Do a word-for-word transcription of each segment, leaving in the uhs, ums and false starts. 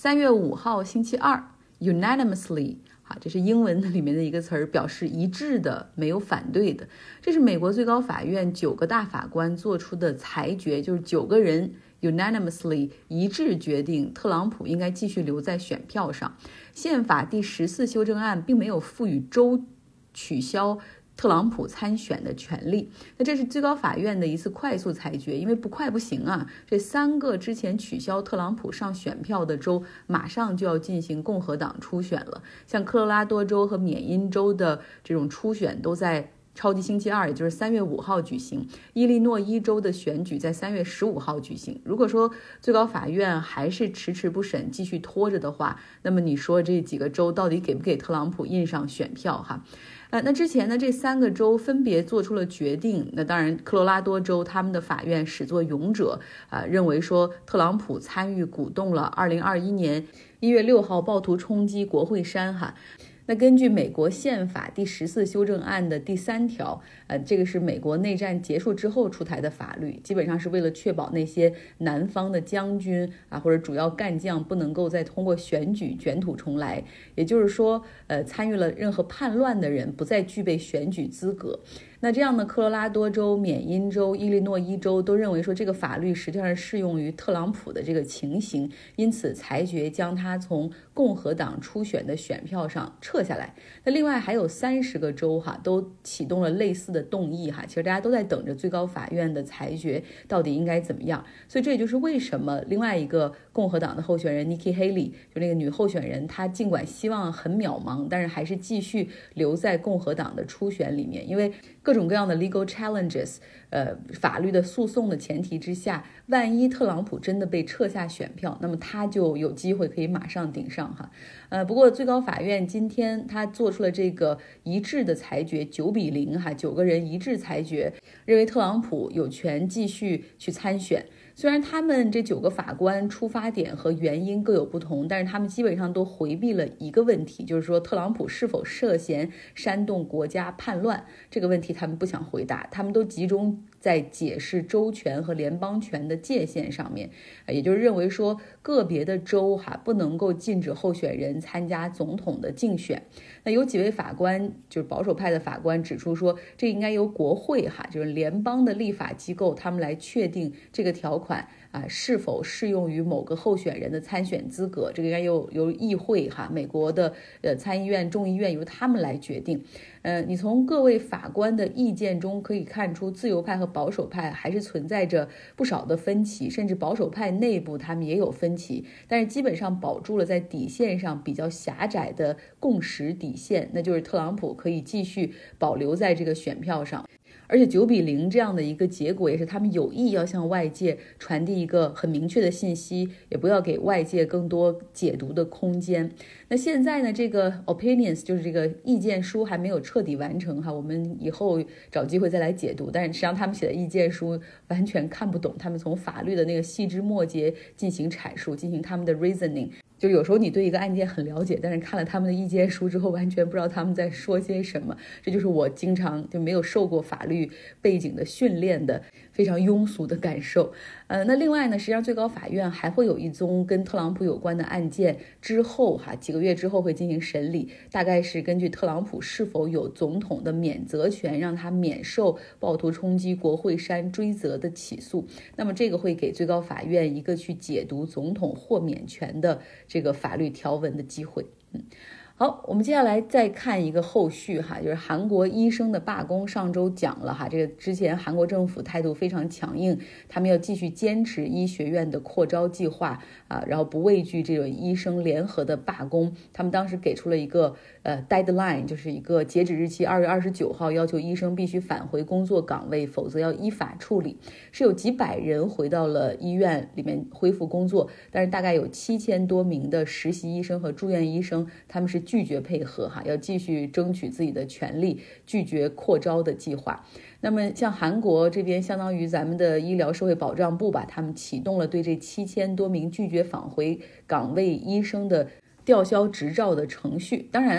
三月五号星期二 unanimously， 好，这是英文里面的一个词儿，表示一致的，没有反对的。这是美国最高法院九个大法官做出的裁决，就是九个人unanimously 一致决定特朗普应该继续留在选票上。宪法第十四修正案并没有赋予州取消特朗普参选的权利，那这是最高法院的一次快速裁决，因为不快不行啊，这三个之前取消特朗普上选票的州马上就要进行共和党初选了，像科罗拉多州和缅因州的这种初选都在超级星期二，也就是三月五号举行。伊利诺伊州的选举在三月十五号举行。如果说最高法院还是迟迟不审，继续拖着的话，那么你说这几个州到底给不给特朗普印上选票哈？呃，那之前呢，这三个州分别做出了决定。那当然，科罗拉多州他们的法院始作俑者啊、呃，认为说特朗普参与鼓动了二零二一年一月六号暴徒冲击国会山哈。那根据美国宪法第十四修正案的第三条，呃，这个是美国内战结束之后出台的法律，基本上是为了确保那些南方的将军啊或者主要干将不能够再通过选举卷土重来，也就是说，呃，参与了任何叛乱的人不再具备选举资格。那这样呢，科罗拉多州、缅因州、伊利诺伊州都认为说这个法律实际上是适用于特朗普的这个情形，因此裁决将他从共和党初选的选票上撤下来。那另外还有三十个州哈都启动了类似的动议哈，其实大家都在等着最高法院的裁决到底应该怎么样。所以这也就是为什么另外一个共和党的候选人 Nikki Haley， 就那个女候选人，她尽管希望很渺茫，但是还是继续留在共和党的初选里面，因为各种各样的 legal challenges， 呃，法律的诉讼的前提之下，万一特朗普真的被撤下选票，那么他就有机会可以马上顶上哈。呃，不过最高法院今天他做出了这个一致的裁决，九比零哈，九个人一致裁决，认为特朗普有权继续去参选。虽然他们这九个法官出发点和原因各有不同，但是他们基本上都回避了一个问题，就是说特朗普是否涉嫌煽动国家叛乱这个问题他们不想回答，他们都集中在解释州权和联邦权的界限上面，也就是认为说个别的州哈不能够禁止候选人参加总统的竞选。那有几位法官就是保守派的法官指出说，这应该由国会哈就是联邦的立法机构他们来确定这个条款啊是否适用于某个候选人的参选资格，这个应该由由议会哈美国的呃参议院众议院由他们来决定。呃，你从各位法官的意见中可以看出，自由派和保守派还是存在着不少的分歧，甚至保守派内部他们也有分歧，但是基本上保住了在底线上比较狭窄的共识底线，那就是特朗普可以继续保留在这个选票上。而且九比零这样的一个结果也是他们有意要向外界传递一个很明确的信息，也不要给外界更多解读的空间。那现在呢，这个 opinions 就是这个意见书还没有彻底完成哈，我们以后找机会再来解读。但是实际上他们写的意见书完全看不懂，他们从法律的那个细枝末节进行阐述，进行他们的 reasoning。就有时候你对一个案件很了解，但是看了他们的意见书之后完全不知道他们在说些什么，这就是我经常就没有受过法律背景的训练的非常庸俗的感受。呃，那另外呢，实际上最高法院还会有一宗跟特朗普有关的案件，之后哈几个月之后会进行审理，大概是根据特朗普是否有总统的免责权，让他免受暴徒冲击国会山追责的起诉。那么这个会给最高法院一个去解读总统豁免权的这个法律条文的机会。嗯。好，我们接下来再看一个后续哈，就是韩国医生的罢工，上周讲了哈，这个之前韩国政府态度非常强硬，他们要继续坚持医学院的扩招计划啊，然后不畏惧这种医生联合的罢工。他们当时给出了一个呃 deadline， 就是一个截止日期，二月二十九号，要求医生必须返回工作岗位，否则要依法处理。是有几百人回到了医院里面恢复工作，但是大概有七千多名的实习医生和住院医生，他们是拒绝配合哈，要继续争取自己的权利，拒绝扩招的计划。那么像韩国这边，相当于咱们的医疗社会保障部吧，他们启动了对这七千多名拒绝返回岗位医生的吊销执照的程序。当然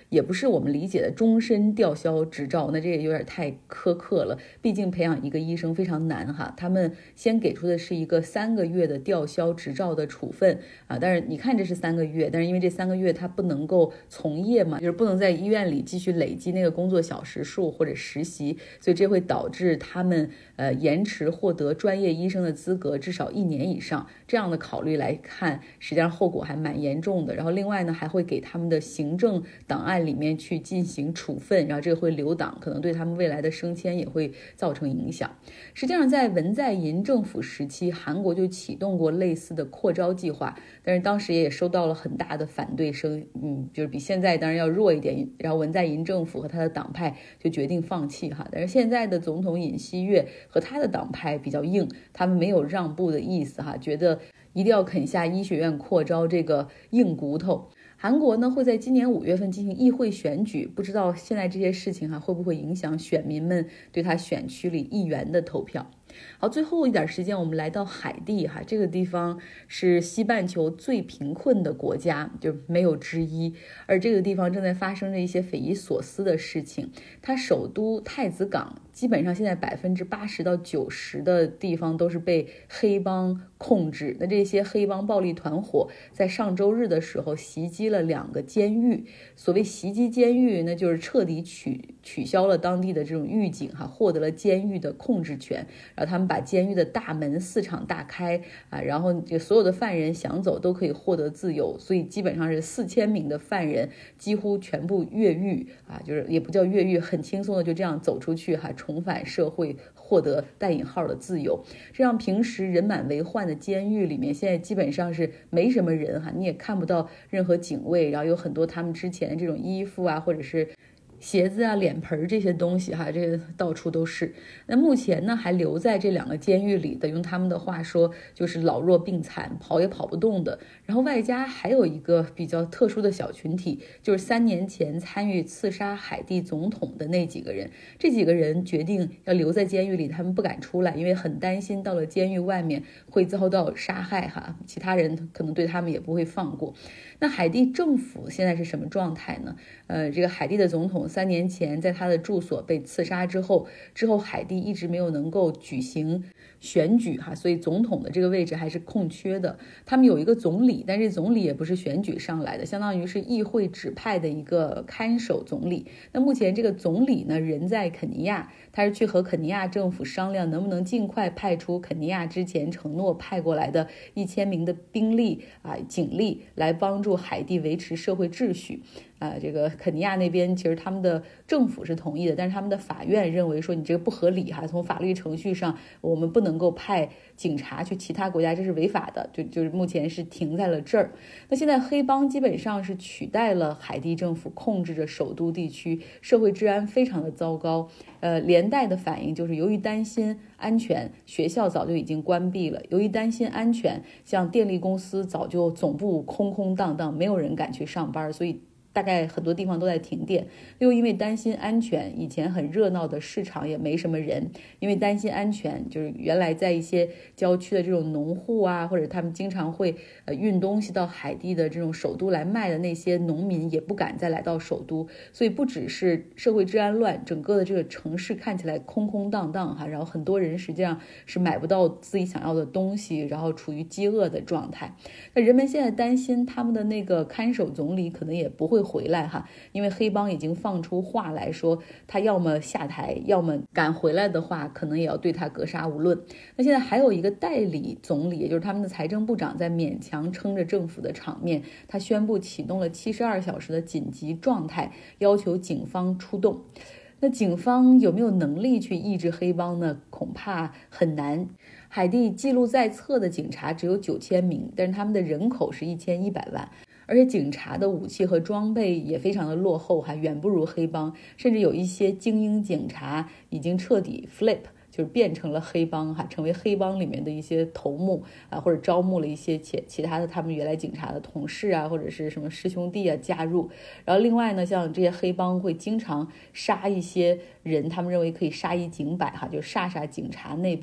也不是我们理解的终身吊销执照，那这也有点太苛刻了。毕竟培养一个医生非常难哈，他们先给出的是一个三个月的吊销执照的处分啊，但是你看这是三个月，但是因为这三个月他不能够从业嘛，就是不能在医院里继续累积那个工作小时数或者实习，所以这会导致他们呃延迟获得专业医生的资格至少一年以上。这样的考虑来看，实际上后果还蛮严重的。然后另外呢，还会给他们的行政档案里面去进行处分，然后这个会留档，可能对他们未来的升迁也会造成影响。实际上在文在寅政府时期，韩国就启动过类似的扩招计划，但是当时也收到了很大的反对声，嗯，就是比现在当然要弱一点。然后文在寅政府和他的党派就决定放弃哈，但是现在的总统尹锡悦和他的党派比较硬，他们没有让步的意思哈，觉得一定要啃下医学院扩招这个硬骨头。韩国呢会在今年五月份进行议会选举，不知道现在这些事情哈、啊、会不会影响选民们对他选区里议员的投票。好，最后一点时间，我们来到海地哈，这个地方是西半球最贫困的国家，就没有之一。而这个地方正在发生着一些匪夷所思的事情。它首都太子港，基本上现在百分之八十到九十的地方都是被黑帮控制。那这些黑帮暴力团伙在上周日的时候袭击了两个监狱。所谓袭击监狱，那就是彻底取取消了当地的这种狱警哈，获得了监狱的控制权。然后他们把监狱的大门四敞大开啊，然后这所有的犯人想走都可以获得自由，所以基本上是四千名的犯人几乎全部越狱啊，就是也不叫越狱，很轻松的就这样走出去哈，重返社会，获得带引号的自由。这样平时人满为患的监狱里面，现在基本上是没什么人哈，你也看不到任何警卫，然后有很多他们之前的这种衣服啊，或者是鞋子啊、脸盆这些东西哈，这个到处都是。那目前呢，还留在这两个监狱里的，用他们的话说，就是老弱病残，跑也跑不动的。然后外加还有一个比较特殊的小群体，就是三年前参与刺杀海地总统的那几个人。这几个人决定要留在监狱里，他们不敢出来，因为很担心到了监狱外面会遭到杀害哈，其他人可能对他们也不会放过。那海地政府现在是什么状态呢？呃，这个海地的总统三年前在他的住所被刺杀之后，之后海地一直没有能够举行选举哈，所以总统的这个位置还是空缺的。他们有一个总理，但是总理也不是选举上来的，相当于是议会指派的一个看守总理。那目前这个总理呢，人在肯尼亚，他是去和肯尼亚政府商量能不能尽快派出肯尼亚之前承诺派过来的一千名的兵力啊、警力来帮助海地维持社会秩序。啊，这个肯尼亚那边其实他们的政府是同意的，但是他们的法院认为说你这个不合理哈，从法律程序上我们不能够派警察去其他国家，这是违法的，就就是目前是停在了这儿。那现在黑帮基本上是取代了海地政府，控制着首都地区，社会治安非常的糟糕。呃，连带的反应就是由于担心安全，学校早就已经关闭了；由于担心安全，像电力公司早就总部空空荡荡，没有人敢去上班，所以大概很多地方都在停电。又因为担心安全，以前很热闹的市场也没什么人，因为担心安全，就是原来在一些郊区的这种农户啊，或者他们经常会呃运东西到海地的这种首都来卖的那些农民也不敢再来到首都。所以不只是社会治安乱，整个的这个城市看起来空空荡荡哈，然后很多人实际上是买不到自己想要的东西，然后处于饥饿的状态。那人们现在担心他们的那个看守总理可能也不会回来哈，因为黑帮已经放出话来说，他要么下台，要么敢回来的话，可能也要对他格杀勿论。那现在还有一个代理总理，也就是他们的财政部长，在勉强撑着政府的场面，他宣布启动了七十二小时的紧急状态，要求警方出动。那警方有没有能力去抑制黑帮呢？恐怕很难。海地记录在册的警察只有九千名，但是他们的人口是一千一百万。而且警察的武器和装备也非常的落后，还远不如黑帮，甚至有一些精英警察已经彻底 flip， 就是变成了黑帮哈，成为黑帮里面的一些头目啊，或者招募了一些其其他的他们原来警察的同事啊，或者是什么师兄弟啊加入。然后另外呢，像这些黑帮会经常杀一些人，他们认为可以杀一儆百哈，就杀杀警察内部的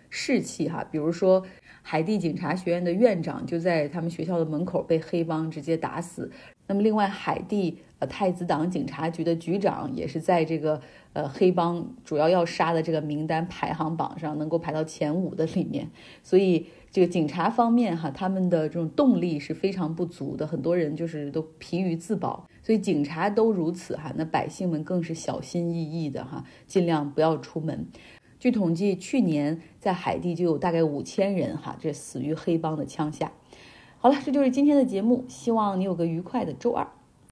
士气哈，比如说海地警察学院的院长就在他们学校的门口被黑帮直接打死。那么另外海地呃太子党警察局的局长也是在这个呃黑帮主要要杀的这个名单排行榜上能够排到前五的里面。所以这个警察方面哈，他们的这种动力是非常不足的，很多人就是都疲于自保，所以警察都如此哈，那百姓们更是小心翼翼的哈，尽量不要出门。据统计，去年在海地就有大概五千人哈，这死于黑帮的枪下。好了，这就是今天的节目，希望你有个愉快的周二。